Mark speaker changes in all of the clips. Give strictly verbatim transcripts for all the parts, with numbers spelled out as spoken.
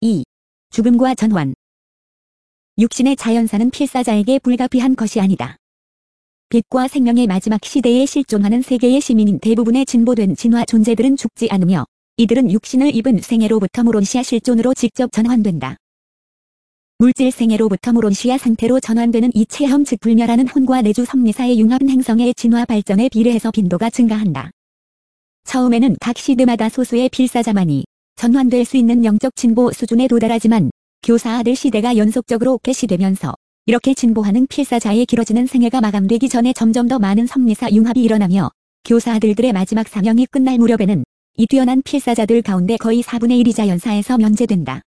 Speaker 1: 이. 죽음과 전환. 육신의 자연사는 필사자에게 불가피한 것이 아니다. 빛과 생명의 마지막 시대에 실존하는 세계의 시민인 대부분의 진보된 진화 존재들은 죽지 않으며 이들은 육신을 입은 생애로부터 무론시아 실존으로 직접 전환된다. 물질 생애로부터 무론시아 상태로 전환되는 이 체험 즉 불멸하는 혼과 내주 섭리사의 융합은 행성의 진화 발전에 비례해서 빈도가 증가한다. 처음에는 각 시대마다 소수의 필사자만이 전환될 수 있는 영적 진보 수준에 도달하지만 교사아들 시대가 연속적으로 개시되면서 이렇게 진보하는 필사자의 길어지는 생애가 마감되기 전에 점점 더 많은 섭리사 융합이 일어나며 교사아들들의 마지막 사명이 끝날 무렵에는 이 뛰어난 필사자들 가운데 거의 사분의 일이 자연사에서 면제된다.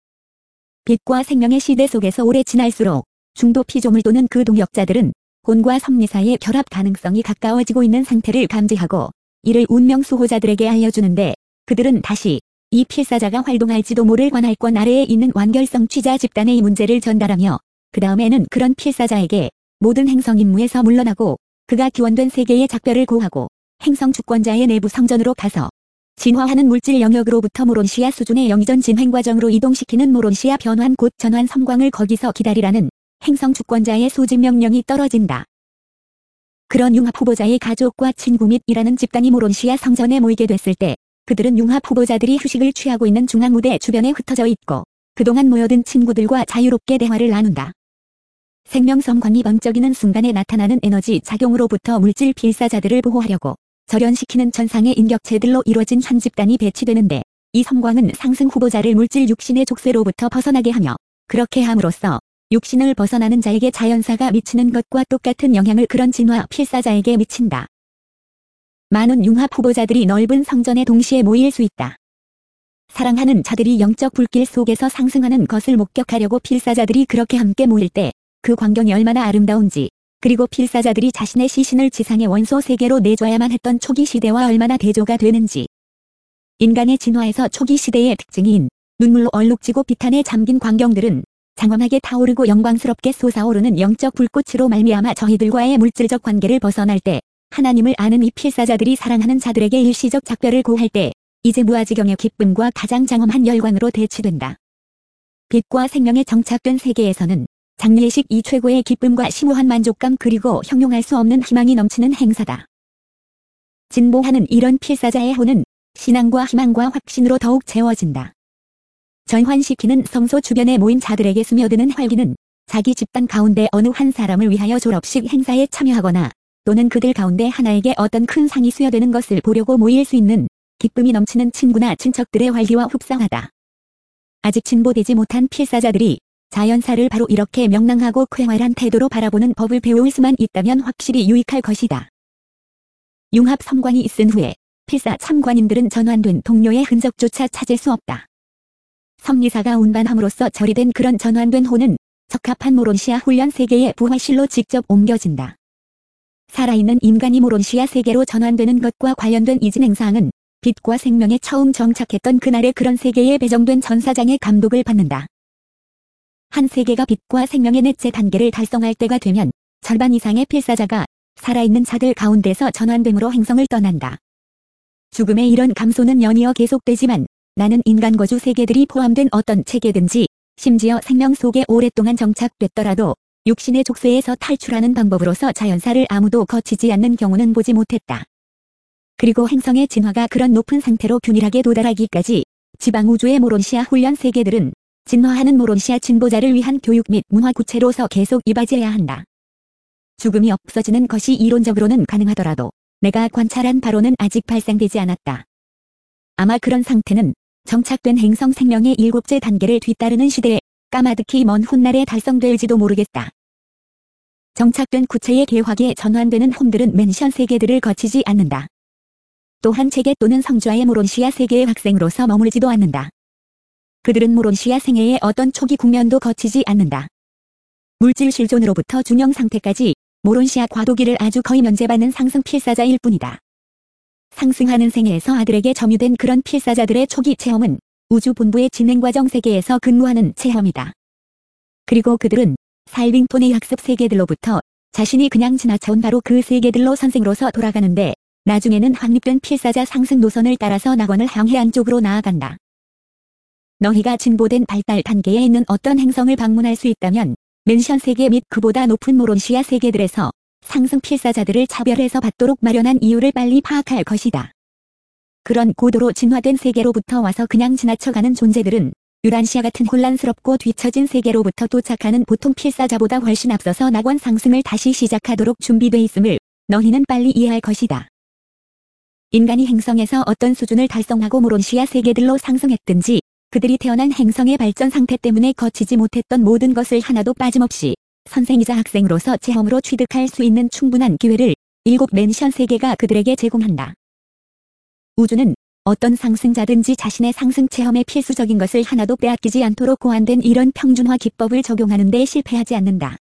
Speaker 1: 빛과 생명의 시대 속에서 오래 지날수록 중도 피조물 또는 그 동역자들은 혼과 섭리사의 결합 가능성이 가까워지고 있는 상태를 감지하고 이를 운명 수호자들에게 알려주는데 그들은 다시 이 필사자가 활동할지도 모를 관할권 아래에 있는 완결성 취자 집단의 이 문제를 전달하며 그 다음에는 그런 필사자에게 모든 행성 임무에서 물러나고 그가 기원된 세계의 작별을 고하고 행성 주권자의 내부 성전으로 가서 진화하는 물질 영역으로부터 모론시아 수준의 영이전 진행 과정으로 이동시키는 모론시아 변환 곧 전환 섬광을 거기서 기다리라는 행성 주권자의 소집 명령이 떨어진다. 그런 융합 후보자의 가족과 친구 및 일하는 집단이 모론시아 성전에 모이게 됐을 때 그들은 융합 후보자들이 휴식을 취하고 있는 중앙 무대 주변에 흩어져 있고 그동안 모여든 친구들과 자유롭게 대화를 나눈다. 생명섬광이 번쩍이는 순간에 나타나는 에너지 작용으로부터 물질 필사자들을 보호하려고 절연시키는 천상의 인격체들로 이루어진 한 집단이 배치되는데 이 섬광은 상승 후보자를 물질 육신의 족쇄로부터 벗어나게 하며 그렇게 함으로써 육신을 벗어나는 자에게 자연사가 미치는 것과 똑같은 영향을 그런 진화 필사자에게 미친다. 많은 융합 후보자들이 넓은 성전에 동시에 모일 수 있다. 사랑하는 자들이 영적 불길 속에서 상승하는 것을 목격하려고 필사자들이 그렇게 함께 모일 때 그 광경이 얼마나 아름다운지 그리고 필사자들이 자신의 시신을 지상의 원소 세계로 내줘야만 했던 초기 시대와 얼마나 대조가 되는지. 인간의 진화에서 초기 시대의 특징인 눈물로 얼룩지고 비탄에 잠긴 광경들은 장엄하게 타오르고 영광스럽게 솟아오르는 영적 불꽃으로 말미암아 저희들과의 물질적 관계를 벗어날 때 하나님을 아는 이 필사자들이 사랑하는 자들에게 일시적 작별을 고할 때 이제 무아지경의 기쁨과 가장 장엄한 열광으로 대치된다. 빛과 생명에 정착된 세계에서는 장례식 이 최고의 기쁨과 심오한 만족감 그리고 형용할 수 없는 희망이 넘치는 행사다. 진보하는 이런 필사자의 혼은 신앙과 희망과 확신으로 더욱 채워진다. 전환시키는 성소 주변에 모인 자들에게 스며드는 활기는 자기 집단 가운데 어느 한 사람을 위하여 졸업식 행사에 참여하거나 또는 그들 가운데 하나에게 어떤 큰 상이 수여되는 것을 보려고 모일 수 있는 기쁨이 넘치는 친구나 친척들의 활기와 흡사하다. 아직 진보되지 못한 필사자들이 자연사를 바로 이렇게 명랑하고 쾌활한 태도로 바라보는 법을 배울 수만 있다면 확실히 유익할 것이다. 융합 섬광이 있은 후에 필사 참관인들은 전환된 동료의 흔적조차 찾을 수 없다. 섭리사가 운반함으로써 처리된 그런 전환된 혼은 적합한 모론시아 훈련 세계의 부활실로 직접 옮겨진다. 살아있는 인간이 모론시아 세계로 전환되는 것과 관련된 이 진행사항은 빛과 생명에 처음 정착했던 그날의 그런 세계에 배정된 전사장의 감독을 받는다. 한 세계가 빛과 생명의 넷째 단계를 달성할 때가 되면 절반 이상의 필사자가 살아있는 자들 가운데서 전환됨으로 행성을 떠난다. 죽음의 이런 감소는 연이어 계속되지만 나는 인간 거주 세계들이 포함된 어떤 체계든지 심지어 생명 속에 오랫동안 정착됐더라도 육신의 족쇄에서 탈출하는 방법으로서 자연사를 아무도 거치지 않는 경우는 보지 못했다. 그리고 행성의 진화가 그런 높은 상태로 균일하게 도달하기까지 지방우주의 모론시아 훈련 세계들은 진화하는 모론시아 진보자를 위한 교육 및 문화 구체로서 계속 이바지해야 한다. 죽음이 없어지는 것이 이론적으로는 가능하더라도 내가 관찰한 바로는 아직 발생되지 않았다. 아마 그런 상태는 정착된 행성 생명의 일곱째 단계를 뒤따르는 시대에 까마득히 먼 훗날에 달성될지도 모르겠다. 정착된 구체의 계획에 전환되는 홈들은 맨션 세계들을 거치지 않는다. 또한 체계 또는 성좌의 모론시아 세계의 학생으로서 머물지도 않는다. 그들은 모론시아 생애의 어떤 초기 국면도 거치지 않는다. 물질 실존으로부터 중형 상태까지 모론시아 과도기를 아주 거의 면제받는 상승 필사자일 뿐이다. 상승하는 생애에서 아들에게 점유된 그런 필사자들의 초기 체험은 우주 본부의 진행과정 세계에서 근무하는 체험이다. 그리고 그들은 살빙톤의 학습 세계들로부터 자신이 그냥 지나쳐온 바로 그 세계들로 선생으로서 돌아가는데 나중에는 확립된 필사자 상승 노선을 따라서 낙원을 향해 안쪽으로 나아간다. 너희가 진보된 발달 단계에 있는 어떤 행성을 방문할 수 있다면 맨션 세계 및 그보다 높은 모론시아 세계들에서 상승 필사자들을 차별해서 받도록 마련한 이유를 빨리 파악할 것이다. 그런 고도로 진화된 세계로부터 와서 그냥 지나쳐가는 존재들은 유란시아 같은 혼란스럽고 뒤처진 세계로부터 도착하는 보통 필사자보다 훨씬 앞서서 낙원 상승을 다시 시작하도록 준비돼 있음을 너희는 빨리 이해할 것이다. 인간이 행성에서 어떤 수준을 달성하고 모론시아 세계들로 상승했든지 그들이 태어난 행성의 발전 상태 때문에 거치지 못했던 모든 것을 하나도 빠짐없이 선생이자 학생으로서 체험으로 취득할 수 있는 충분한 기회를 일곱 맨션 세계가 그들에게 제공한다. 우주는 어떤 상승자든지 자신의 상승 체험에 필수적인 것을 하나도 빼앗기지 않도록 고안된 이런 평준화 기법을 적용하는 데 실패하지 않는다.